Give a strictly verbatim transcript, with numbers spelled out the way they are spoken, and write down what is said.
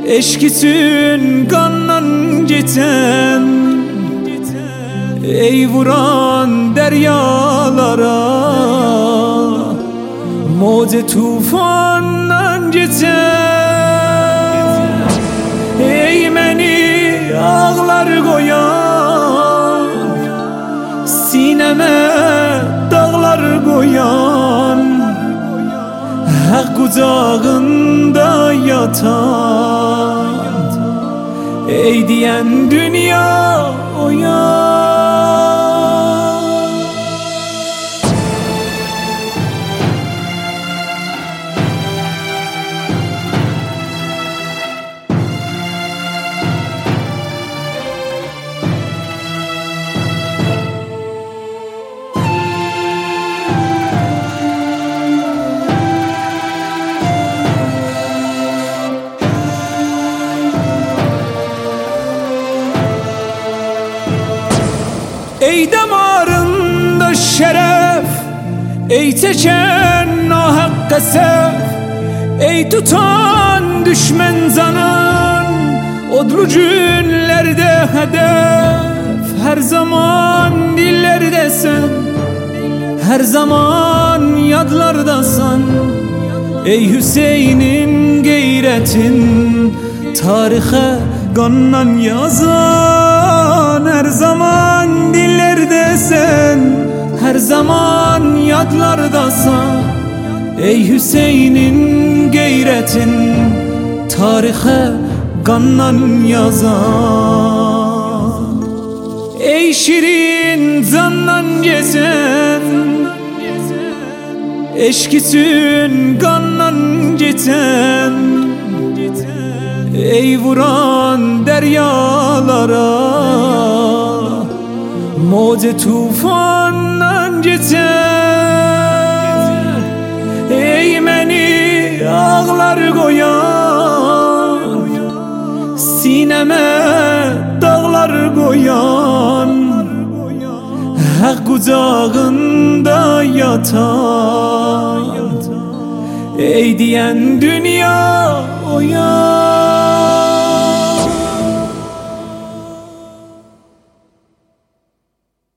Eşkisün kandan geçen, ey vuran deryalara, moce tufandan geçen, ey meni ağlar koyan, sineme dağlar koyan, hak kucağında yatan, ey diyen dünya uyan. Ey damarında şeref, ey çeken o hakka sef, ey tutan düşmen zanın, odlu günlerde hedef, her zaman dillerdesin, her zaman yadlardasan, ey Hüseyin'in gayretin, tarihe kanla yazan, her zaman dillerdesin, her zaman yadlardasan, ey Hüseyin'in gayretin, tarihe kanla yazan, ey şirin zandan gezen, eşkisün kanla geçen, ey vuran deryalara, moce tufandan geçen, ey meni ağlar koyan, sineme dağlar koyan, hak kucağında yatan, ey diyen dünya uyan.